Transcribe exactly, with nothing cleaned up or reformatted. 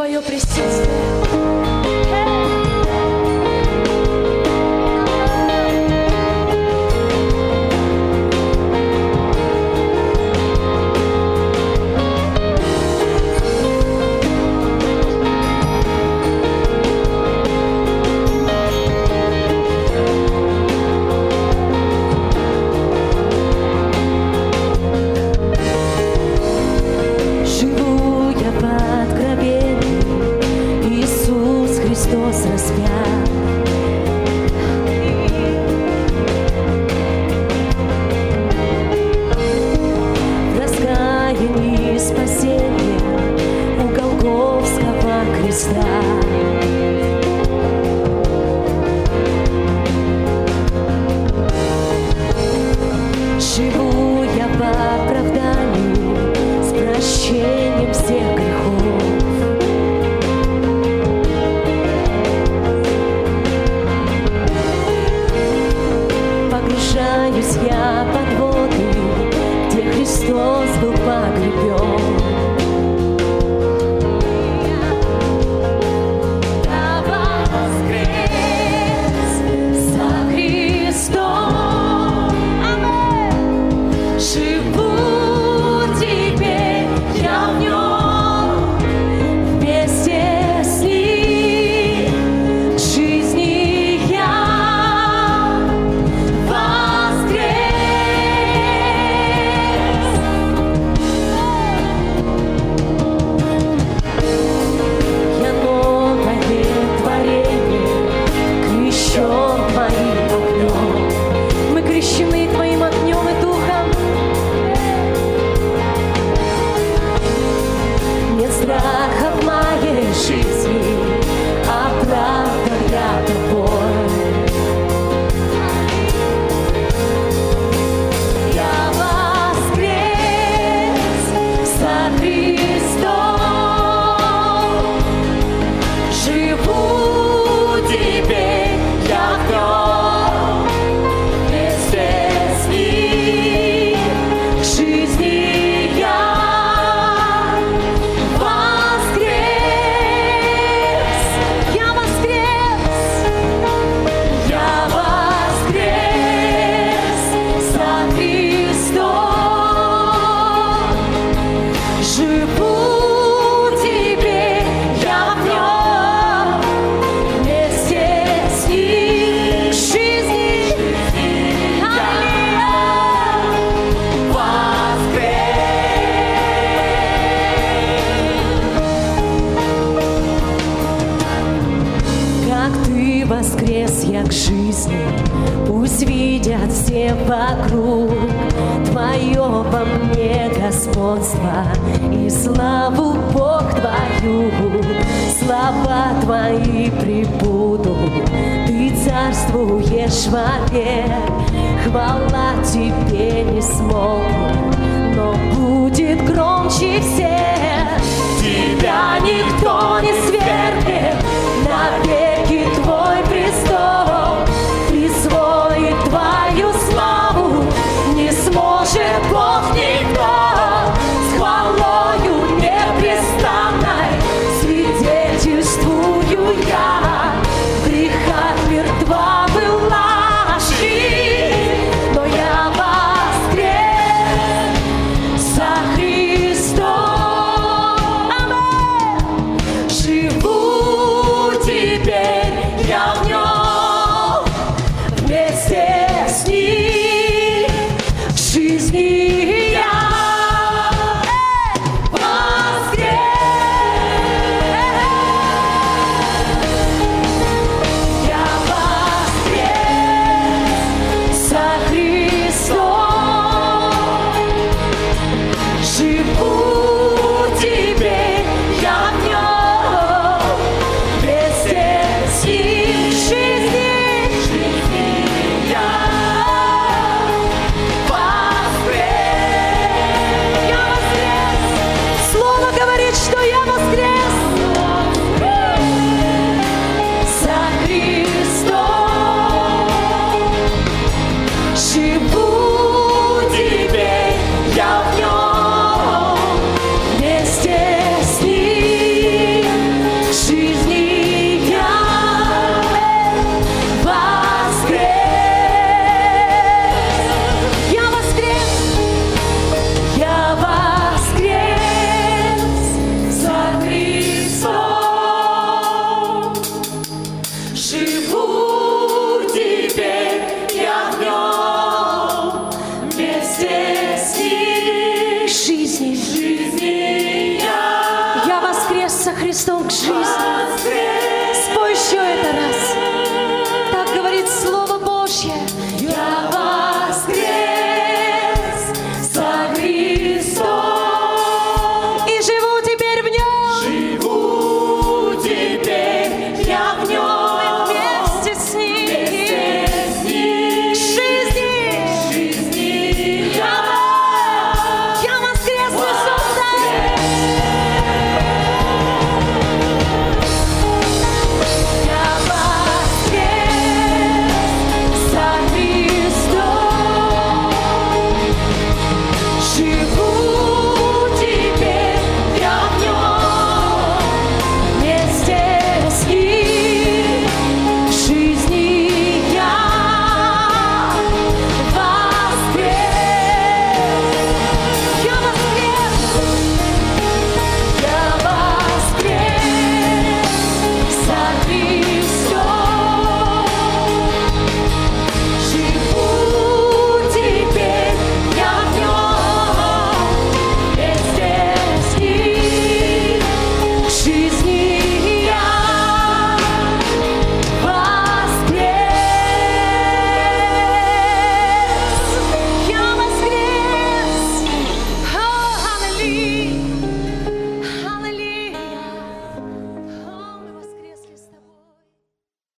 Твое присутствие. Живу я по оправданию с прощением всех грехов. Погружаюсь я под воды, где Христос был погребен. Воскрес я к жизни, пусть видят все вокруг Твое во мне господство и славу Бог Твою. Слова Твои пребудут, Ты царствуешь вовек. Хвала Тебе не смолкнет, но будет громче всех. Тебя никто не свергнет, навеки Твой престол присвоит Твою славу. Не сможет Бог никто с хвалою непрестанной. Свидетельствую я, в грехах мертва была жизнь, но я воскрес со Христом. Христом к жизни. Спой еще это раз.